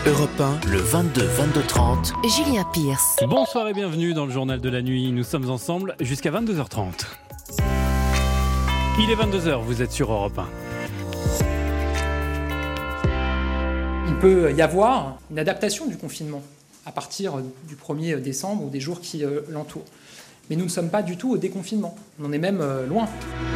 Europe 1, le 22-22-30. Julien Pierce. Bonsoir et bienvenue dans le journal de la nuit. Nous sommes ensemble jusqu'à 22h30. Il est 22h, vous êtes sur Europe 1. Il peut y avoir une adaptation du confinement à partir du 1er décembre ou des jours qui l'entourent. Mais nous ne sommes pas du tout au déconfinement. On en est même loin.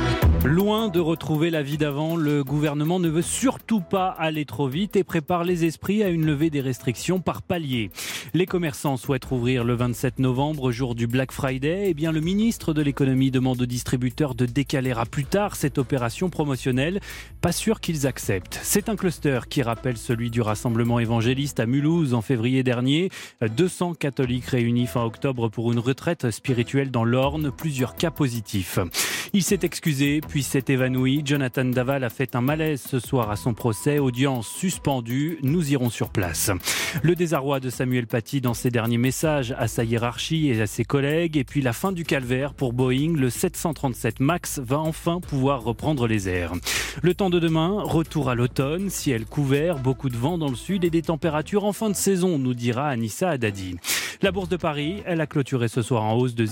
Loin de retrouver la vie d'avant, le gouvernement ne veut surtout pas aller trop vite et prépare les esprits à une levée des restrictions par palier. Les commerçants souhaitent rouvrir le 27 novembre, jour du Black Friday. Eh bien, le ministre de l'économie demande aux distributeurs de décaler à plus tard cette opération promotionnelle. Pas sûr qu'ils acceptent. C'est un cluster qui rappelle celui du rassemblement évangéliste à Mulhouse en février dernier. 200 catholiques réunis fin octobre pour une retraite spirituelle dans l'Orne. Plusieurs cas positifs. Il s'est excusé, puis s'est évanoui. Jonathan Daval a fait un malaise ce soir à son procès. Audience suspendue. Nous irons sur place. Le désarroi de Samuel Paty dans ses derniers messages à sa hiérarchie et à ses collègues. Et puis la fin du calvaire pour Boeing. Le 737 MAX va enfin pouvoir reprendre les airs. Le temps de demain, retour à l'automne. Ciel couvert, beaucoup de vent dans le sud et des températures en fin de saison, nous dira Anissa Haddadi. La Bourse de Paris, elle a clôturé ce soir en hausse de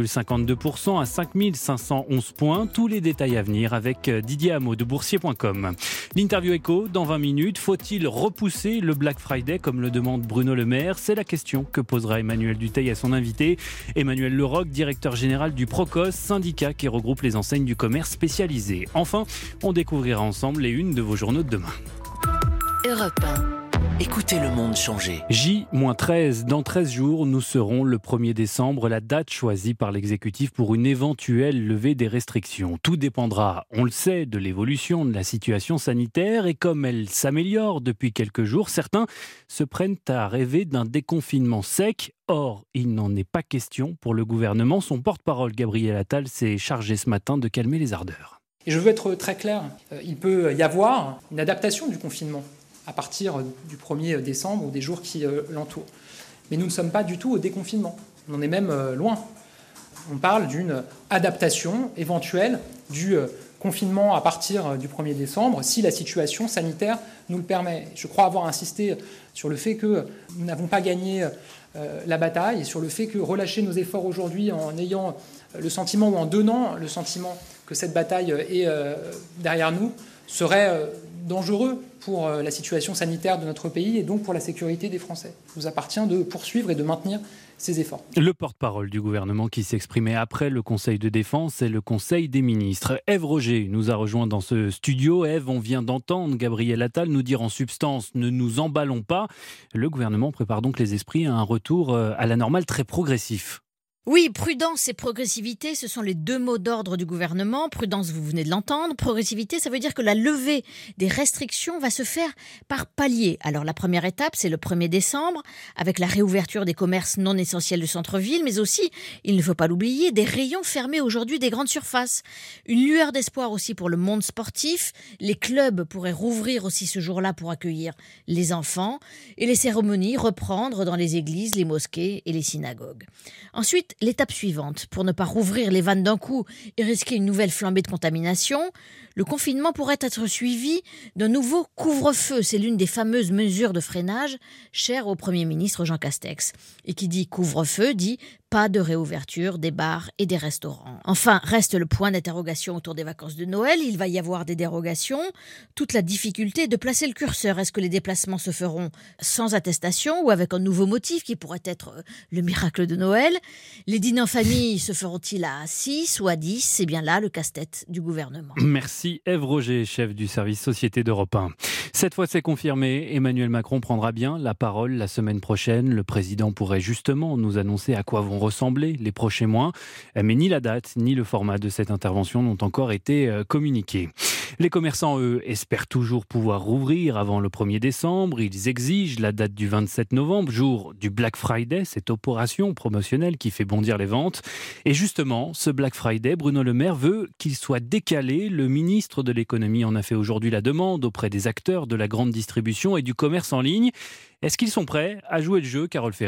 0,52% à 5511 points. Tous les détails à venir avec Didier Hameau de boursier.com. L'interview écho dans 20 minutes. Faut-il repousser le Black Friday comme le demande Bruno Le Maire? C'est la question que posera Emmanuel Dutheil à son invité. Emmanuel Leroc, directeur général du Procos, syndicat qui regroupe les enseignes du commerce spécialisé. Enfin, on découvrira ensemble les unes de vos journaux de demain. Europe 1. Écoutez le monde changer. J-13, dans 13 jours, nous serons le 1er décembre, la date choisie par l'exécutif pour une éventuelle levée des restrictions. Tout dépendra, on le sait, de l'évolution de la situation sanitaire et comme elle s'améliore depuis quelques jours, certains se prennent à rêver d'un déconfinement sec. Or, il n'en est pas question pour le gouvernement. Son porte-parole, Gabriel Attal, s'est chargé ce matin de calmer les ardeurs. Et je veux être très clair, il peut y avoir une adaptation du confinement à partir du 1er décembre ou des jours qui l'entourent. Mais nous ne sommes pas du tout au déconfinement. On en est même loin. On parle d'une adaptation éventuelle du confinement à partir du 1er décembre si la situation sanitaire nous le permet. Je crois avoir insisté sur le fait que nous n'avons pas gagné la bataille et sur le fait que relâcher nos efforts aujourd'hui en ayant le sentiment ou en donnant le sentiment que cette bataille est derrière nous serait dangereux pour la situation sanitaire de notre pays et donc pour la sécurité des Français. Il nous appartient de poursuivre et de maintenir ces efforts. Le porte-parole du gouvernement qui s'exprimait après le Conseil de défense et le Conseil des ministres. Ève Roger nous a rejoint dans ce studio. Ève, on vient d'entendre Gabriel Attal nous dire en substance « ne nous emballons pas ». Le gouvernement prépare donc les esprits à un retour à la normale très progressif. Oui, prudence et progressivité, ce sont les deux mots d'ordre du gouvernement. Prudence, vous venez de l'entendre. Progressivité, ça veut dire que la levée des restrictions va se faire par palier. Alors la première étape, c'est le 1er décembre, avec la réouverture des commerces non essentiels du centre-ville, mais aussi, il ne faut pas l'oublier, des rayons fermés aujourd'hui des grandes surfaces. Une lueur d'espoir aussi pour le monde sportif. Les clubs pourraient rouvrir aussi ce jour-là pour accueillir les enfants et les cérémonies reprendre dans les églises, les mosquées et les synagogues. Ensuite, l'étape suivante, pour ne pas rouvrir les vannes d'un coup et risquer une nouvelle flambée de contamination, le confinement pourrait être suivi d'un nouveau couvre-feu. C'est l'une des fameuses mesures de freinage chères au Premier ministre Jean Castex. Et qui dit couvre-feu dit pas de réouverture des bars et des restaurants. Enfin, reste le point d'interrogation autour des vacances de Noël. Il va y avoir des dérogations. Toute la difficulté de placer le curseur. Est-ce que les déplacements se feront sans attestation ou avec un nouveau motif qui pourrait être le miracle de Noël? Les dîners en famille se feront-ils à 6 ou à 10? C'est bien là le casse-tête du gouvernement. Merci Ève Roger, chef du service Société d'Europe 1. Cette fois c'est confirmé, Emmanuel Macron prendra bien la parole la semaine prochaine. Le président pourrait justement nous annoncer à quoi vont ressembler les prochains mois. Mais ni la date ni le format de cette intervention n'ont encore été communiqués. Les commerçants, eux, espèrent toujours pouvoir rouvrir avant le 1er décembre. Ils exigent la date du 27 novembre, jour du Black Friday, cette opération promotionnelle qui fait bondir les ventes. Et justement, ce Black Friday, Bruno Le Maire veut qu'il soit décalé. Le ministre de l'économie en a fait aujourd'hui la demande auprès des acteurs de la grande distribution et du commerce en ligne. Est-ce qu'ils sont prêts à jouer le jeu, Carole Ferry ?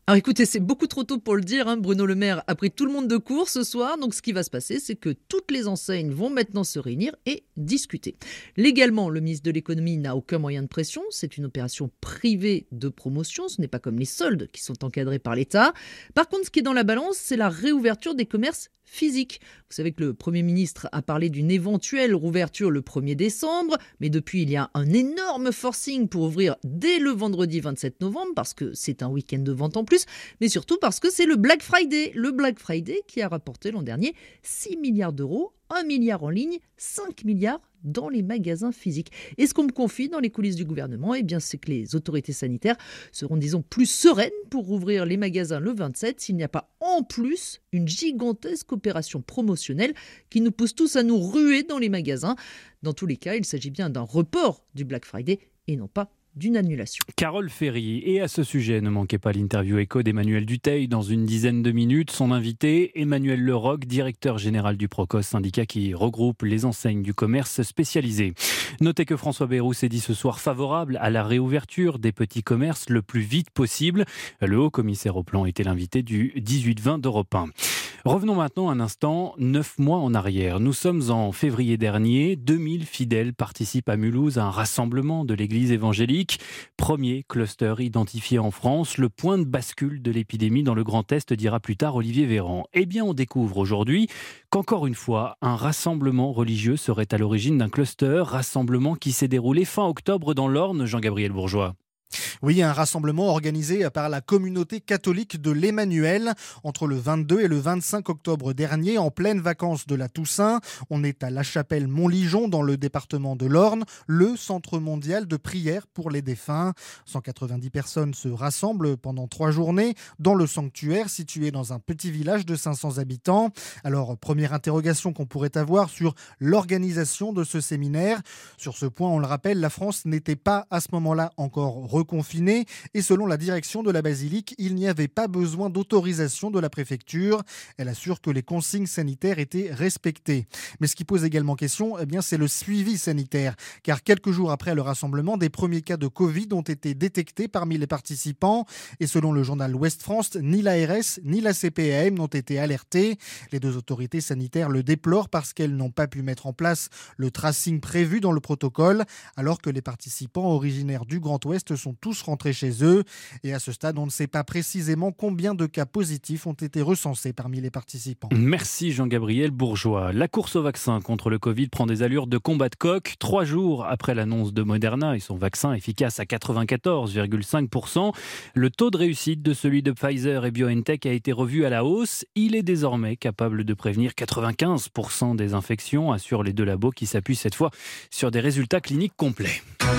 Alors écoutez, c'est beaucoup trop tôt pour le dire. Bruno Le Maire a pris tout le monde de court ce soir. Donc ce qui va se passer, c'est que toutes les enseignes vont maintenant se réunir et discuter. Légalement, le ministre de l'économie n'a aucun moyen de pression. C'est une opération privée de promotion. Ce n'est pas comme les soldes qui sont encadrés par l'État. Par contre, ce qui est dans la balance, c'est la réouverture des commerces physiques. Vous savez que le Premier ministre a parlé d'une éventuelle rouverture le 1er décembre, mais depuis il y a un énorme forcing pour ouvrir dès le vendredi 27 novembre, parce que c'est un week-end de vente en plus, mais surtout parce que c'est le Black Friday. Le Black Friday qui a rapporté l'an dernier 6 milliards d'euros, 1 milliard en ligne, 5 milliards dans les magasins physiques. Et ce qu'on me confie dans les coulisses du gouvernement, c'est que les autorités sanitaires seront, plus sereines pour rouvrir les magasins le 27 s'il n'y a pas en plus une gigantesque opération promotionnelle qui nous pousse tous à nous ruer dans les magasins. Dans tous les cas, il s'agit bien d'un report du Black Friday et non pas d'une annulation. Carole Ferry. Et à ce sujet, ne manquez pas l'interview écho d'Emmanuel Dutheil dans une dizaine de minutes. Son invité, Emmanuel Leroc, directeur général du Procos, syndicat qui regroupe les enseignes du commerce spécialisé. Notez que François Bayrou s'est dit ce soir favorable à la réouverture des petits commerces le plus vite possible. Le haut commissaire au plan était l'invité du 18-20 d'Europe 1. Revenons maintenant un instant, 9 mois en arrière. Nous sommes en février dernier. 2000 fidèles participent à Mulhouse à un rassemblement de l'église évangélique. Premier cluster identifié en France. Le point de bascule de l'épidémie dans le Grand Est, dira plus tard Olivier Véran. Eh bien, on découvre aujourd'hui qu'encore une fois, un rassemblement religieux serait à l'origine d'un cluster. Rassemblement qui s'est déroulé fin octobre dans l'Orne, Jean-Gabriel Bourgeois. Oui, un rassemblement organisé par la communauté catholique de l'Emmanuel entre le 22 et le 25 octobre dernier, en pleine vacances de la Toussaint. On est à La Chapelle-Montligeon, dans le département de l'Orne, le centre mondial de prière pour les défunts. 190 personnes se rassemblent pendant 3 journées dans le sanctuaire situé dans un petit village de 500 habitants. Alors, première interrogation qu'on pourrait avoir sur l'organisation de ce séminaire. Sur ce point, on le rappelle, la France n'était pas à ce moment-là encore reconfinée et selon la direction de la basilique, il n'y avait pas besoin d'autorisation de la préfecture. Elle assure que les consignes sanitaires étaient respectées. Mais ce qui pose également question, c'est le suivi sanitaire. Car quelques jours après le rassemblement, des premiers cas de Covid ont été détectés parmi les participants. Et selon le journal Ouest France, ni l'ARS ni la CPAM n'ont été alertés. Les 2 autorités sanitaires le déplorent parce qu'elles n'ont pas pu mettre en place le tracing prévu dans le protocole, alors que les participants originaires du Grand Ouest sont tous rentrés chez eux. Et à ce stade, on ne sait pas précisément combien de cas positifs ont été recensés parmi les participants. Merci Jean-Gabriel Bourgeois. La course au vaccin contre le Covid prend des allures de combat de coq. 3 jours après l'annonce de Moderna et son vaccin efficace à 94,5%, le taux de réussite de celui de Pfizer et BioNTech a été revu à la hausse. Il est désormais capable de prévenir 95% des infections, assurent les 2 labos qui s'appuient cette fois sur des résultats cliniques complets.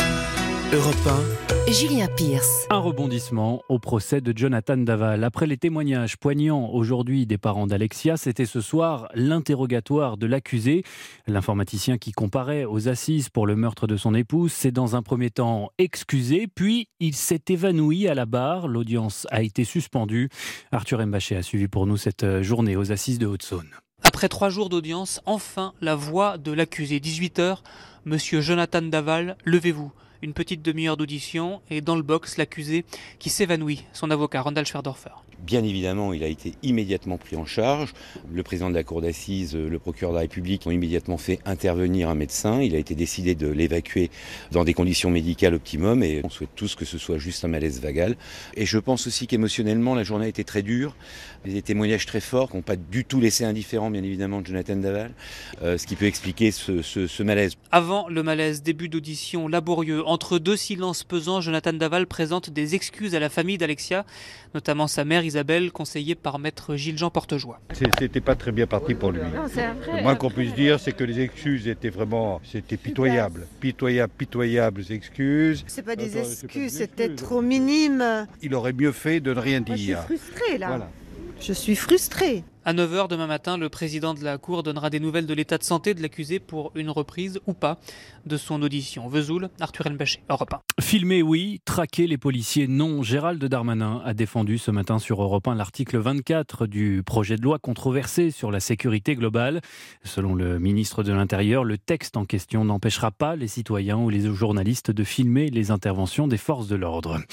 Europe 1. Julien Pierce. Un rebondissement au procès de Jonathan Daval. Après les témoignages poignants aujourd'hui des parents d'Alexia, c'était ce soir l'interrogatoire de l'accusé. L'informaticien qui comparait aux assises pour le meurtre de son épouse s'est dans un premier temps excusé, puis il s'est évanoui à la barre. L'audience a été suspendue. Arthur Mbaché a suivi pour nous cette journée aux assises de Haute-Saône. Après 3 jours d'audience, enfin la voix de l'accusé. 18h, monsieur Jonathan Daval, levez-vous. Une petite demi-heure d'audition et dans le box, l'accusé qui s'évanouit, son avocat Randall Schwerdorfer. Bien évidemment, il a été immédiatement pris en charge. Le président de la cour d'assises, le procureur de la République ont immédiatement fait intervenir un médecin. Il a été décidé de l'évacuer dans des conditions médicales optimum et on souhaite tous que ce soit juste un malaise vagal. Et je pense aussi qu'émotionnellement, la journée a été très dure. Des témoignages très forts qui n'ont pas du tout laissé indifférent, bien évidemment, Jonathan Daval, ce qui peut expliquer ce malaise. Avant le malaise, début d'audition laborieux. Entre 2 silences pesants, Jonathan Daval présente des excuses à la famille d'Alexia, notamment sa mère Isabelle, conseillée par maître Gilles-Jean Portejoie. C'était pas très bien parti pour lui. Non, c'est vrai. Le moins qu'on puisse dire, c'est que les excuses étaient vraiment, c'était pitoyable. Pitoyables excuses. C'est pas des excuses, c'était trop minime. Il aurait mieux fait de ne rien dire. Moi, je suis frustrée là. Voilà. Je suis frustrée. À 9h demain matin, le président de la Cour donnera des nouvelles de l'état de santé de l'accusé pour une reprise ou pas de son audition. Vesoul, Arthur Elmbaché, Europe 1. Filmer, oui. Traquer les policiers, non. Gérald Darmanin a défendu ce matin sur Europe 1 l'article 24 du projet de loi controversé sur la sécurité globale. Selon le ministre de l'Intérieur, le texte en question n'empêchera pas les citoyens ou les journalistes de filmer les interventions des forces de l'ordre.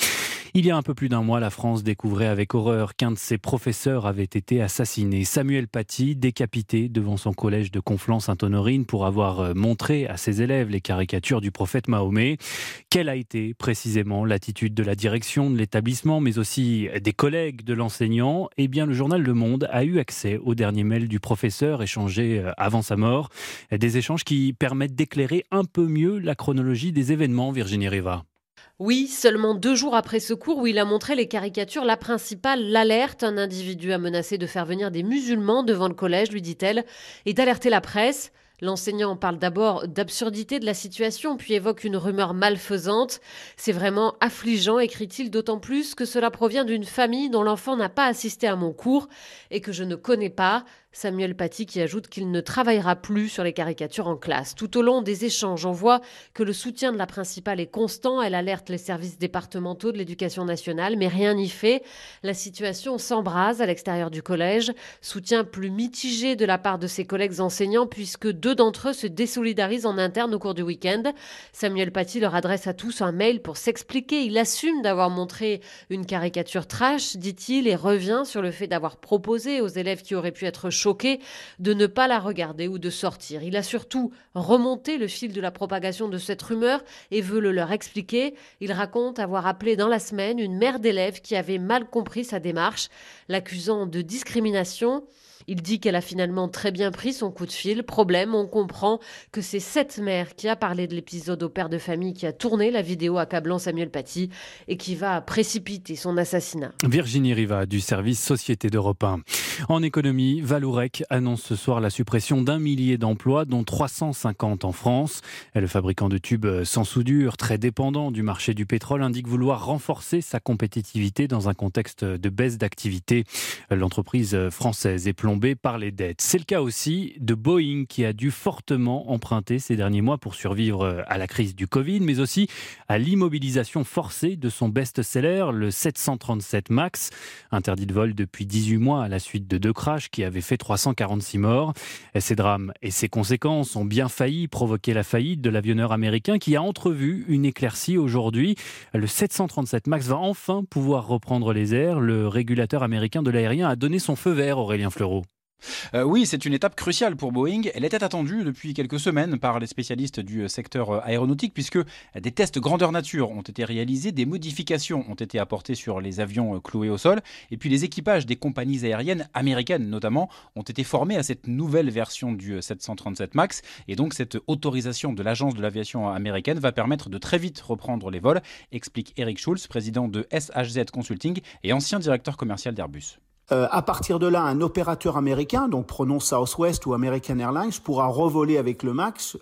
Il y a un peu plus d'un mois, la France découvrait avec horreur qu'un de ses professeurs avait été assassiné. Samuel Paty, décapité devant son collège de Conflans-Sainte-Honorine pour avoir montré à ses élèves les caricatures du prophète Mahomet. Quelle a été précisément l'attitude de la direction de l'établissement, mais aussi des collègues de l'enseignant ? Eh bien, le journal Le Monde a eu accès au dernier mail du professeur échangé avant sa mort. Des échanges qui permettent d'éclairer un peu mieux la chronologie des événements, Virginie Riva. Oui, seulement 2 jours après ce cours où il a montré les caricatures, la principale l'alerte. Un individu a menacé de faire venir des musulmans devant le collège, lui dit-elle, et d'alerter la presse. L'enseignant parle d'abord d'absurdité de la situation, puis évoque une rumeur malfaisante. C'est vraiment affligeant, écrit-il, d'autant plus que cela provient d'une famille dont l'enfant n'a pas assisté à mon cours et que je ne connais pas. Samuel Paty qui ajoute qu'il ne travaillera plus sur les caricatures en classe. Tout au long des échanges, on voit que le soutien de la principale est constant. Elle alerte les services départementaux de l'éducation nationale, mais rien n'y fait. La situation s'embrase à l'extérieur du collège. Soutien plus mitigé de la part de ses collègues enseignants, puisque 2 d'entre eux se désolidarisent en interne au cours du week-end. Samuel Paty leur adresse à tous un mail pour s'expliquer. Il assume d'avoir montré une caricature trash, dit-il, et revient sur le fait d'avoir proposé aux élèves qui auraient pu être choqués de ne pas la regarder ou de sortir. Il a surtout remonté le fil de la propagation de cette rumeur et veut le leur expliquer. Il raconte avoir appelé dans la semaine une mère d'élève qui avait mal compris sa démarche, l'accusant de discrimination. Il dit qu'elle a finalement très bien pris son coup de fil. Problème, on comprend que c'est cette mère qui a parlé de l'épisode au père de famille qui a tourné la vidéo accablant Samuel Paty et qui va précipiter son assassinat. Virginie Riva du service Société d'Europe 1. En économie, Vallourec annonce ce soir la suppression d'1 millier d'emplois, dont 350 en France. Le fabricant de tubes sans soudure, très dépendant du marché du pétrole, indique vouloir renforcer sa compétitivité dans un contexte de baisse d'activité. L'entreprise française est plombée par les dettes. C'est le cas aussi de Boeing qui a dû fortement emprunter ces derniers mois pour survivre à la crise du Covid, mais aussi à l'immobilisation forcée de son best-seller, le 737 MAX, interdit de vol depuis 18 mois à la suite de 2 crashs qui avaient fait 346 morts. Ces drames et ses conséquences ont bien failli provoquer la faillite de l'avionneur américain qui a entrevu une éclaircie aujourd'hui. Le 737 MAX va enfin pouvoir reprendre les airs. Le régulateur américain de l'aérien a donné son feu vert, Aurélien Fleureau. Oui, c'est une étape cruciale pour Boeing. Elle était attendue depuis quelques semaines par les spécialistes du secteur aéronautique puisque des tests grandeur nature ont été réalisés, des modifications ont été apportées sur les avions cloués au sol et puis les équipages des compagnies aériennes américaines notamment ont été formés à cette nouvelle version du 737 MAX et donc cette autorisation de l'agence de l'aviation américaine va permettre de très vite reprendre les vols, explique Eric Schulz, président de SHZ Consulting et ancien directeur commercial d'Airbus. À partir de là, un opérateur américain, donc prenons Southwest ou American Airlines, pourra revoler avec le MAX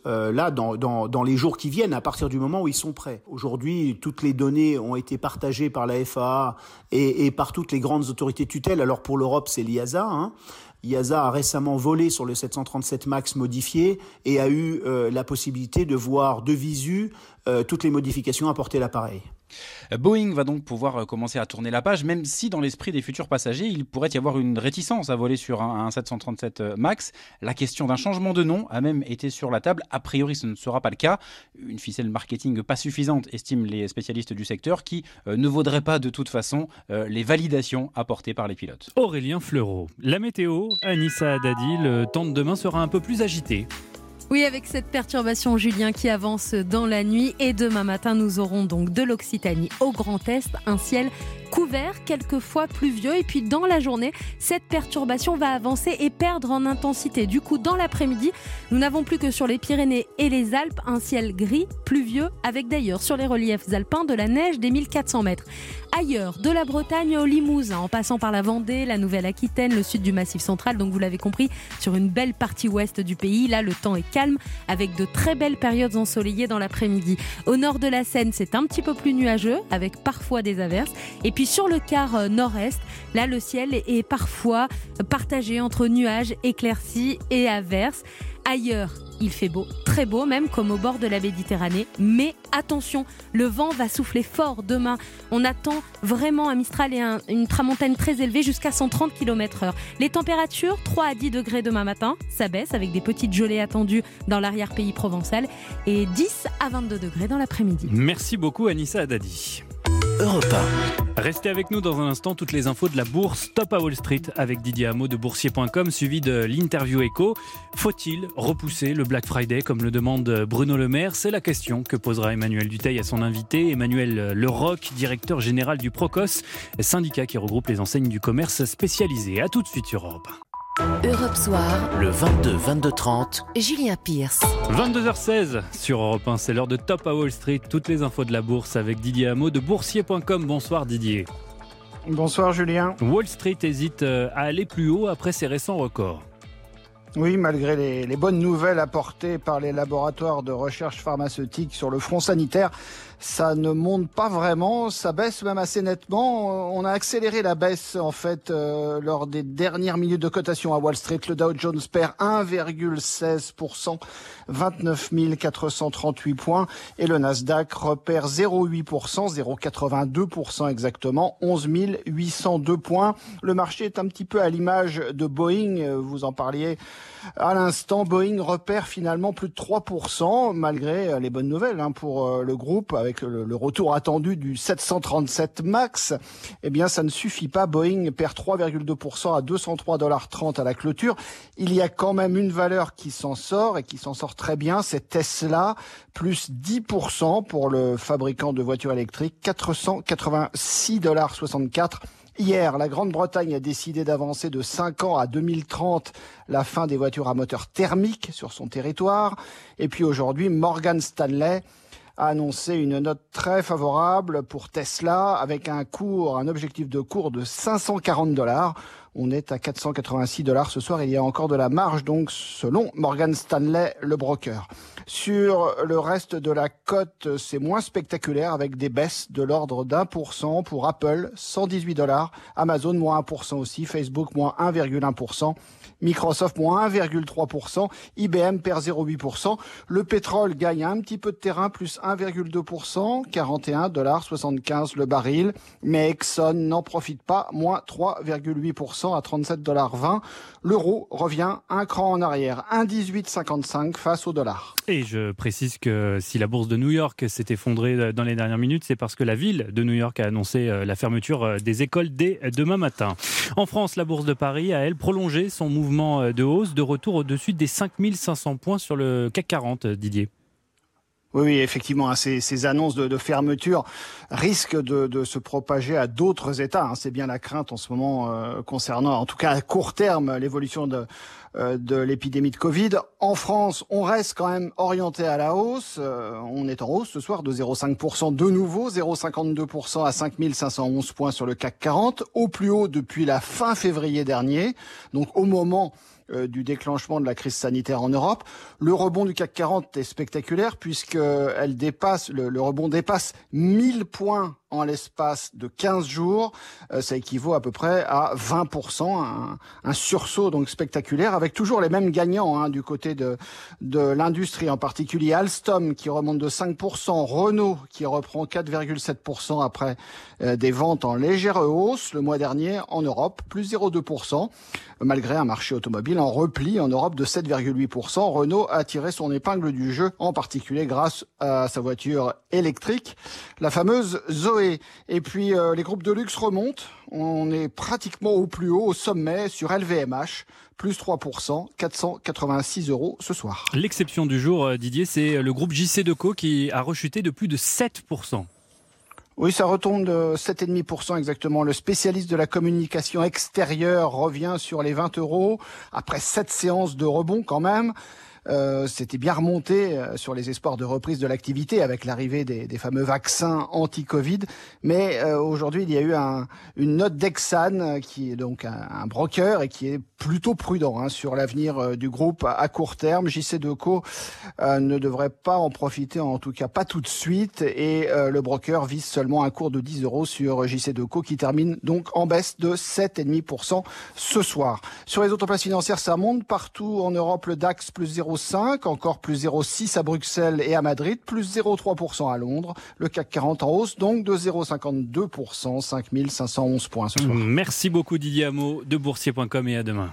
dans les jours qui viennent, à partir du moment où ils sont prêts. Aujourd'hui, toutes les données ont été partagées par la FAA et par toutes les grandes autorités tutelles. Alors pour l'Europe, c'est l'IASA. IASA a récemment volé sur le 737 MAX modifié et a eu la possibilité de voir de visu toutes les modifications apportées à l'appareil. Boeing va donc pouvoir commencer à tourner la page, même si dans l'esprit des futurs passagers, il pourrait y avoir une réticence à voler sur un 737 MAX. La question d'un changement de nom a même été sur la table. A priori, ce ne sera pas le cas. Une ficelle marketing pas suffisante, estiment les spécialistes du secteur, qui ne vaudrait pas de toute façon les validations apportées par les pilotes. Aurélien Fleureau. La météo, Anissa Haddadi, le temps de demain sera un peu plus agité. Oui, avec cette perturbation, Julien, qui avance dans la nuit. Et demain matin, nous aurons donc de l'Occitanie au Grand Est, un ciel couvert, quelquefois pluvieux. Et puis dans la journée, cette perturbation va avancer et perdre en intensité. Du coup, dans l'après-midi, nous n'avons plus que sur les Pyrénées et les Alpes un ciel gris, pluvieux, avec d'ailleurs sur les reliefs alpins de la neige des 1400 mètres. Ailleurs, de la Bretagne au Limousin, en passant par la Vendée, la Nouvelle-Aquitaine, le sud du Massif central, donc vous l'avez compris, sur une belle partie ouest du pays. Là, le temps est calme, avec de très belles périodes ensoleillées dans l'après-midi. Au nord de la Seine, c'est un petit peu plus nuageux, avec parfois des averses. Et puis sur le quart nord-est, là, le ciel est parfois partagé entre nuages, éclaircies et averses. Ailleurs, il fait beau, très beau même, comme au bord de la Méditerranée. Mais attention, le vent va souffler fort demain. On attend vraiment un Mistral et une tramontane très élevée, jusqu'à 130 km/h. Les températures, 3 à 10 degrés demain matin, ça baisse avec des petites gelées attendues dans l'arrière-pays provençal. Et 10 à 22 degrés dans l'après-midi. Merci beaucoup Anissa Haddadi. Europe 1. Restez avec nous dans un instant, toutes les infos de la bourse Top à Wall Street avec Didier Hameau de boursier.com, suivi de l'interview écho. Faut-il repousser le Black Friday comme le demande Bruno Le Maire? C'est la question que posera Emmanuel Dutheil à son invité, Emmanuel Leroc, directeur général du Procos, syndicat qui regroupe les enseignes du commerce spécialisé. A tout de suite sur Europe 1. Europe Soir, Le 22-22-30. Julien Pierce. 22h16 sur Europe 1, c'est l'heure de Top à Wall Street. Toutes les infos de la bourse avec Didier Hameau de boursier.com. Bonsoir Didier. Bonsoir Julien. Wall Street hésite à aller plus haut après ses récents records. Oui, malgré les bonnes nouvelles apportées par les laboratoires de recherche pharmaceutique sur le front sanitaire, ça ne monte pas vraiment, ça baisse même assez nettement. On a accéléré la baisse en fait lors des dernières minutes de cotation à Wall Street. Le Dow Jones perd 1,16%, 29 438 points, et le Nasdaq repère 0,8%, 0,82% exactement, 11 802 points. Le marché est un petit peu à l'image de Boeing, vous en parliez à l'instant. Boeing repère finalement plus de 3%, malgré les bonnes nouvelles pour le groupe, avec le retour attendu du 737 MAX. Eh bien, ça ne suffit pas. Boeing perd 3,2% à 203,30 $ à la clôture. Il y a quand même une valeur qui s'en sort, et qui s'en sort très bien, c'est Tesla, plus 10% pour le fabricant de voitures électriques, 486,64 $. Hier, la Grande-Bretagne a décidé d'avancer de 5 ans à 2030 la fin des voitures à moteur thermique sur son territoire. Et puis aujourd'hui, Morgan Stanley a annoncé une note très favorable pour Tesla, avec un objectif de cours de 540 $. On est à 486 $ ce soir. Il y a encore de la marge, donc, selon Morgan Stanley, le broker. Sur le reste de la cote, c'est moins spectaculaire, avec des baisses de l'ordre d'1% pour Apple, 118 $. Amazon, moins 1% aussi. Facebook, moins 1,1%. Microsoft, moins 1,3%. IBM perd 0,8%. Le pétrole gagne un petit peu de terrain, plus 1,2%. 41,75 $ le baril. Mais Exxon n'en profite pas, moins 3,8% à 37,20 $. L'euro revient un cran en arrière, 1,1855 face au dollar. Et je précise que si la bourse de New York s'est effondrée dans les dernières minutes, c'est parce que la ville de New York a annoncé la fermeture des écoles dès demain matin. En France, la bourse de Paris a, elle, prolongé son mouvement de hausse, de retour au-dessus des 5500 points sur le CAC 40, Didier. Oui, effectivement, ces annonces de fermeture risquent de se propager à d'autres États. C'est bien la crainte en ce moment concernant, en tout cas à court terme, l'évolution de l'épidémie de Covid. En France, on reste quand même orienté à la hausse. On est en hausse ce soir de 0,5% de nouveau, 0,52% à 5511 points sur le CAC 40, au plus haut depuis la fin février dernier, donc au moment du déclenchement de la crise sanitaire en Europe. Le rebond du CAC 40 est spectaculaire, puisque le rebond dépasse 1000 points en l'espace de 15 jours. Ça équivaut à peu près à 20%, un sursaut donc spectaculaire, avec toujours les mêmes gagnants du côté de l'industrie, en particulier Alstom qui remonte de 5%, Renault qui reprend 4,7% après des ventes en légère hausse le mois dernier en Europe, plus 0,2%, malgré un marché automobile en repli en Europe de 7,8%. Renault a tiré son épingle du jeu, en particulier grâce à sa voiture électrique, la fameuse Zoé. Et puis les groupes de luxe remontent. On est pratiquement au plus haut, au sommet, sur LVMH, plus 3%, 486 € ce soir. L'exception du jour, Didier, c'est le groupe JC2Co qui a rechuté de plus de 7%. Oui, ça retombe de 7,5% exactement. Le spécialiste de la communication extérieure revient sur les 20 € après 7 séances de rebond quand même. C'était bien remonté sur les espoirs de reprise de l'activité avec l'arrivée des fameux vaccins anti-Covid. Mais aujourd'hui, il y a eu une note d'Exane, qui est donc un broker et qui est plutôt prudent sur l'avenir du groupe à court terme. JC2Co ne devrait pas en profiter, en tout cas pas tout de suite. Et le broker vise seulement un cours de 10 € sur JC2Co qui termine donc en baisse de 7,5% ce soir. Sur les autres places financières, ça monte partout en Europe. Le DAX plus 0,5, encore plus 0,6 à Bruxelles et à Madrid, plus 0,3% à Londres. Le CAC 40 en hausse, donc de 0,52%, 5511 points ce soir. Merci beaucoup Didier Hameau de boursier.com, et à demain.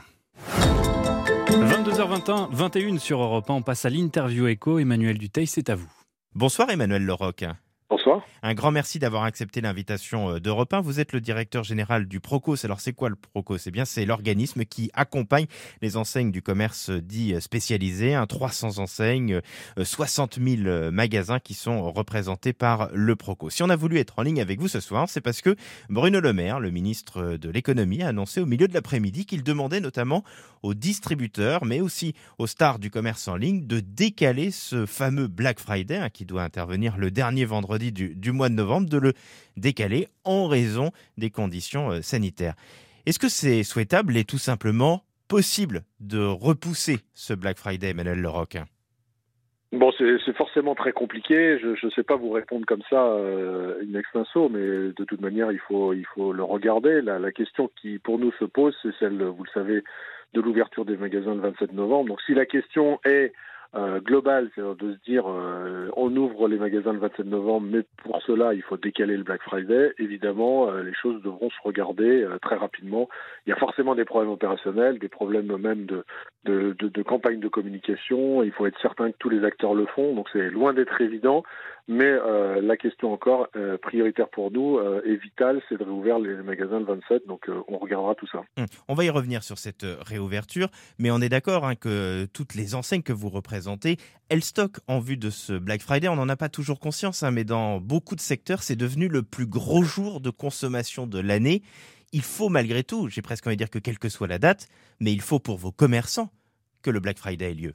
22h21 sur Europe 1, on passe à l'interview écho. Emmanuel Dutheil, c'est à vous. Bonsoir Emmanuel Leroc. Bonsoir. Un grand merci d'avoir accepté l'invitation d'Europe 1. Vous êtes le directeur général du Procos. Alors c'est quoi le Procos ? Eh bien c'est l'organisme qui accompagne les enseignes du commerce dit spécialisé. 300 enseignes, 60 000 magasins qui sont représentés par le Procos. Si on a voulu être en ligne avec vous ce soir, c'est parce que Bruno Le Maire, le ministre de l'économie, a annoncé au milieu de l'après-midi qu'il demandait notamment aux distributeurs, mais aussi aux stars du commerce en ligne, de décaler ce fameux Black Friday qui doit intervenir le dernier vendredi du mois de novembre, de le décaler en raison des conditions sanitaires. Est-ce que c'est souhaitable et tout simplement possible de repousser ce Black Friday, Emmanuel Leroc ? Bon, c'est forcément très compliqué. Je ne sais pas vous répondre comme ça in extenso, mais de toute manière, il faut le regarder. La question qui, pour nous, se pose, c'est celle, vous le savez, de l'ouverture des magasins le 27 novembre. Donc, si la question est global, c'est-à-dire de se dire on ouvre les magasins le 27 novembre, mais pour cela il faut décaler le Black Friday, évidemment les choses devront se regarder très rapidement. Il y a forcément des problèmes opérationnels, des problèmes même de campagne de communication. Il faut être certain que tous les acteurs le font, donc c'est loin d'être évident. Mais la question encore prioritaire pour nous est vitale, c'est de réouvrir les magasins le 27, donc on regardera tout ça. On va y revenir sur cette réouverture, mais on est d'accord que toutes les enseignes que vous représentez, elles stockent en vue de ce Black Friday. On n'en a pas toujours conscience, mais dans beaucoup de secteurs, c'est devenu le plus gros jour de consommation de l'année. Il faut malgré tout, j'ai presque envie de dire que quelle que soit la date, mais il faut pour vos commerçants que le Black Friday ait lieu.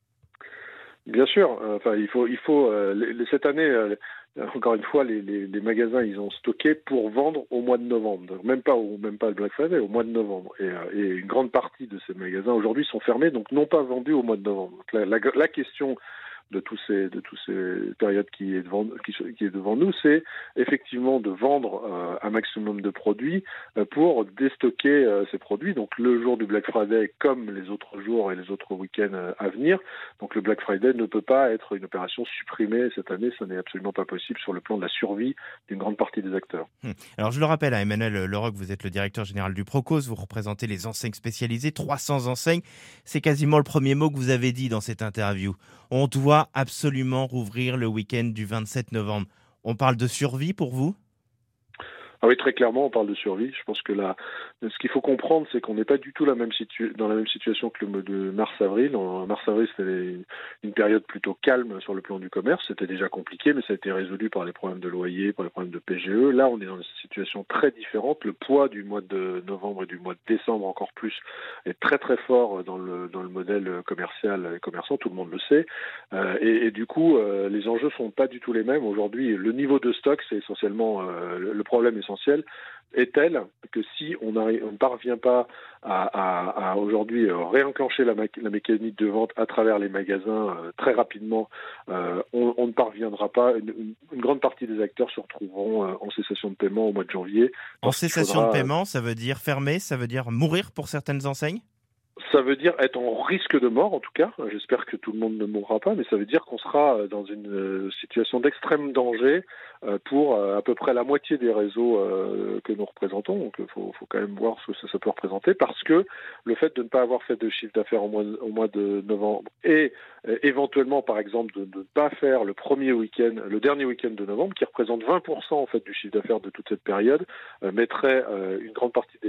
Bien sûr. Il faut cette année, encore une fois, les magasins, ils ont stocké pour vendre au mois de novembre. Donc même pas le Black Friday, au mois de novembre. Et une grande partie de ces magasins aujourd'hui sont fermés, donc non pas vendus au mois de novembre. Donc la question de tous ces périodes qui est devant nous, c'est effectivement de vendre un maximum de produits pour déstocker ces produits. Donc le jour du Black Friday, comme les autres jours et les autres week-ends à venir. Donc le Black Friday ne peut pas être une opération supprimée cette année. Ça n'est absolument pas possible sur le plan de la survie d'une grande partie des acteurs. Alors je le rappelle, Emmanuel Leroc, vous êtes le directeur général du Procos. Vous représentez les enseignes spécialisées, 300 enseignes. C'est quasiment le premier mot que vous avez dit dans cette interview. On doit absolument rouvrir le week-end du 27 novembre. On parle de survie pour vous ? Ah oui, très clairement, on parle de survie. Je pense que ce qu'il faut comprendre, c'est qu'on n'est pas du tout dans la même situation que le mois de mars-avril. En mars-avril, c'était une période plutôt calme sur le plan du commerce. C'était déjà compliqué, mais ça a été résolu par les problèmes de loyer, par les problèmes de PGE. Là, on est dans une situation très différente. Le poids du mois de novembre et du mois de décembre encore plus est très très fort dans le modèle commercial et commerçant. Tout le monde le sait. Et du coup, les enjeux sont pas du tout les mêmes. Aujourd'hui, le niveau de stock, c'est essentiellement le problème essentiel est tel que si on ne parvient pas à aujourd'hui réenclencher la mécanique de vente à travers les magasins très rapidement, on ne parviendra pas. Une grande partie des acteurs se retrouveront en cessation de paiement au mois de janvier. En cessation de paiement, ça veut dire fermer, ça veut dire mourir pour certaines enseignes ? Ça veut dire être en risque de mort, en tout cas. J'espère que tout le monde ne mourra pas, mais ça veut dire qu'on sera dans une situation d'extrême danger pour à peu près la moitié des réseaux que nous représentons. Donc il faut quand même voir ce que ça peut représenter, parce que le fait de ne pas avoir fait de chiffre d'affaires au mois de novembre et éventuellement, par exemple, de ne pas faire le dernier week-end de novembre, qui représente 20% en fait du chiffre d'affaires de toute cette période, mettrait une grande partie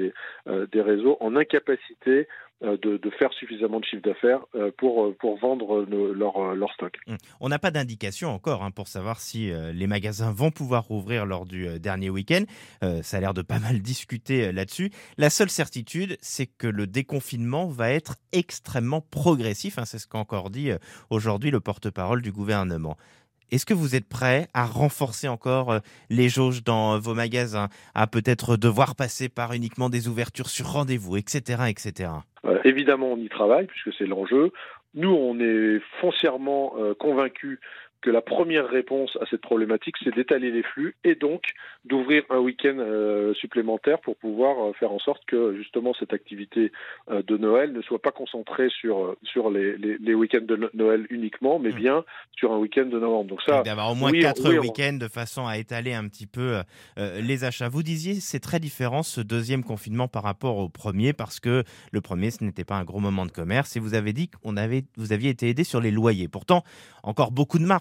des réseaux en incapacité de faire suffisamment de chiffre d'affaires pour vendre leur stock. On n'a pas d'indication encore pour savoir si les magasins vont pouvoir rouvrir lors du dernier week-end. Ça a l'air de pas mal discuter là-dessus. La seule certitude, c'est que le déconfinement va être extrêmement progressif. C'est ce qu'a encore dit aujourd'hui le porte-parole du gouvernement. Est-ce que vous êtes prêt à renforcer encore les jauges dans vos magasins, à peut-être devoir passer par uniquement des ouvertures sur rendez-vous, etc., etc. Évidemment, on y travaille, puisque c'est l'enjeu. Nous, on est foncièrement convaincus que la première réponse à cette problématique, c'est d'étaler les flux et donc d'ouvrir un week-end supplémentaire pour pouvoir faire en sorte que justement cette activité de Noël ne soit pas concentrée sur les week-ends de Noël uniquement, mais bien sur un week-end de novembre. Donc ça, d'avoir au moins 4 week-ends de façon à étaler un petit peu les achats. Vous disiez c'est très différent ce deuxième confinement par rapport au premier, parce que le premier, ce n'était pas un gros moment de commerce, et vous avez dit que vous aviez été aidé sur les loyers. Pourtant, encore beaucoup de marques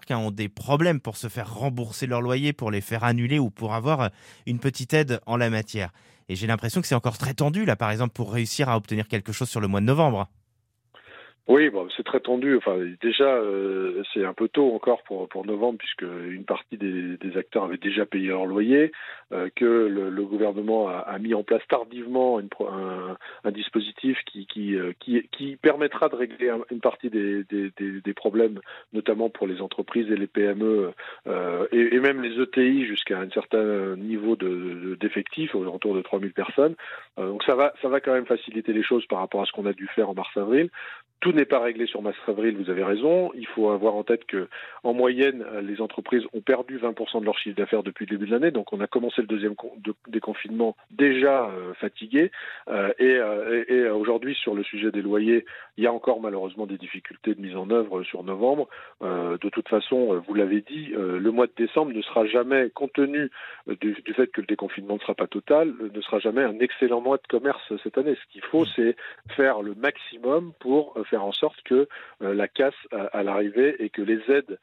marques ont des problèmes pour se faire rembourser leur loyer, pour les faire annuler ou pour avoir une petite aide en la matière. Et j'ai l'impression que c'est encore très tendu, là, par exemple, pour réussir à obtenir quelque chose sur le mois de novembre. Oui, bon, c'est très tendu. Enfin, déjà, c'est un peu tôt encore pour novembre, puisque une partie des acteurs avaient déjà payé leur loyer, que le gouvernement a mis en place tardivement un dispositif qui permettra de régler une partie des problèmes, notamment pour les entreprises et les PME et même les ETI jusqu'à un certain niveau d'effectifs, autour de 3000 personnes. Donc ça va quand même faciliter les choses par rapport à ce qu'on a dû faire en mars-avril. Tout n'est pas réglé sur mars-avril, vous avez raison. Il faut avoir en tête que, en moyenne, les entreprises ont perdu 20% de leur chiffre d'affaires depuis le début de l'année. Donc, on a commencé le deuxième déconfinement déjà fatigué. Et aujourd'hui, sur le sujet des loyers, il y a encore malheureusement des difficultés de mise en œuvre sur novembre. De toute façon, vous l'avez dit, le mois de décembre ne sera jamais, compte tenu du fait que le déconfinement ne sera pas total, ne sera jamais un excellent mois de commerce cette année. Ce qu'il faut, c'est faire le maximum pour faire en sorte que la casse à l'arrivée et que les aides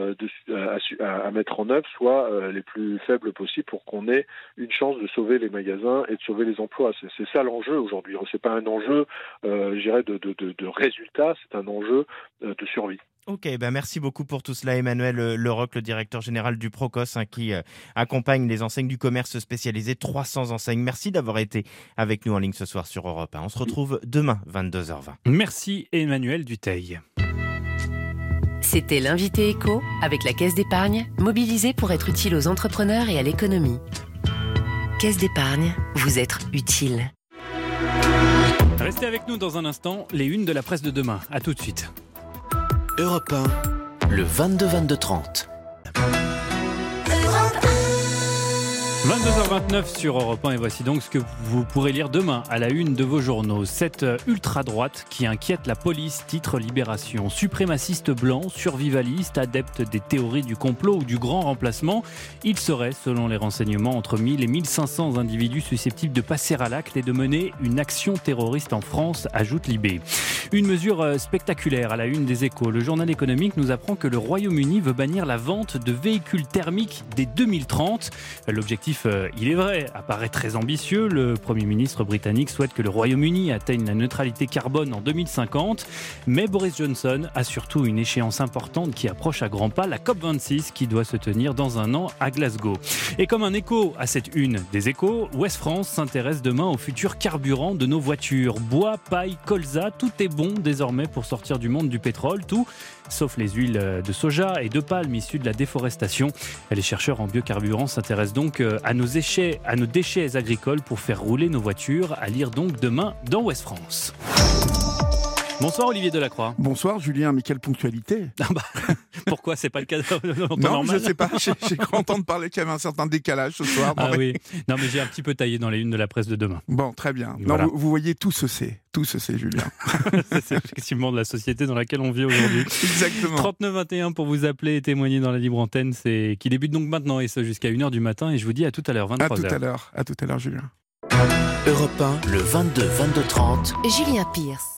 à mettre en œuvre soient les plus faibles possibles pour qu'on ait une chance de sauver les magasins et de sauver les emplois. C'est ça l'enjeu aujourd'hui. C'est pas un enjeu, je dirais, de résultat, c'est un enjeu de survie. Ok, merci beaucoup pour tout cela, Emmanuel Leroc, le directeur général du Procos, qui accompagne les enseignes du commerce spécialisé, 300 enseignes. Merci d'avoir été avec nous en ligne ce soir sur Europe 1. On se retrouve demain, 22h20. Merci Emmanuel Dutheil. C'était l'invité éco avec la Caisse d'épargne, mobilisée pour être utile aux entrepreneurs et à l'économie. Caisse d'épargne, vous êtes utile. Restez avec nous dans un instant, les unes de la presse de demain. À tout de suite. Europe 1, le 22-22-30. 22h29 sur Europe 1 et voici donc ce que vous pourrez lire demain à la une de vos journaux. Cette ultra-droite qui inquiète la police, titre Libération. Suprémaciste blanc, survivaliste, adepte des théories du complot ou du grand remplacement, il serait, selon les renseignements, entre 1000 et 1500 individus susceptibles de passer à l'acte et de mener une action terroriste en France, ajoute Libé. Une mesure spectaculaire à la une des Échos. Le journal économique nous apprend que le Royaume-Uni veut bannir la vente de véhicules thermiques dès 2030. L'objectif, il est vrai, apparaît très ambitieux. Le Premier ministre britannique souhaite que le Royaume-Uni atteigne la neutralité carbone en 2050. Mais Boris Johnson a surtout une échéance importante qui approche à grands pas, la COP26 qui doit se tenir dans un an à Glasgow. Et comme un écho à cette une des Échos, Ouest France s'intéresse demain au futur carburant de nos voitures. Bois, paille, colza, tout est bon désormais pour sortir du monde du pétrole, tout sauf les huiles de soja et de palme issues de la déforestation. Les chercheurs en biocarburant s'intéressent donc à nos déchets agricoles pour faire rouler nos voitures, à lire donc demain dans Ouest France. Bonsoir Olivier Delacroix. Bonsoir Julien, mais quelle ponctualité. Pourquoi c'est pas le cas non, normal? Je sais pas, j'ai cru entendre parler qu'il y avait un certain décalage ce soir. Oui, non mais j'ai un petit peu taillé dans les unes de la presse de demain. Bon, très bien. Voilà. Non, vous voyez, tout se sait Julien. C'est effectivement de la société dans laquelle on vit aujourd'hui. Exactement. 3921 pour vous appeler et témoigner dans la libre antenne, c'est qui débute donc maintenant et ce jusqu'à 1h du matin et je vous dis à tout à l'heure, 23h. À tout à l'heure Julien. Europe 1, le 22-22-30. Julien Pierce.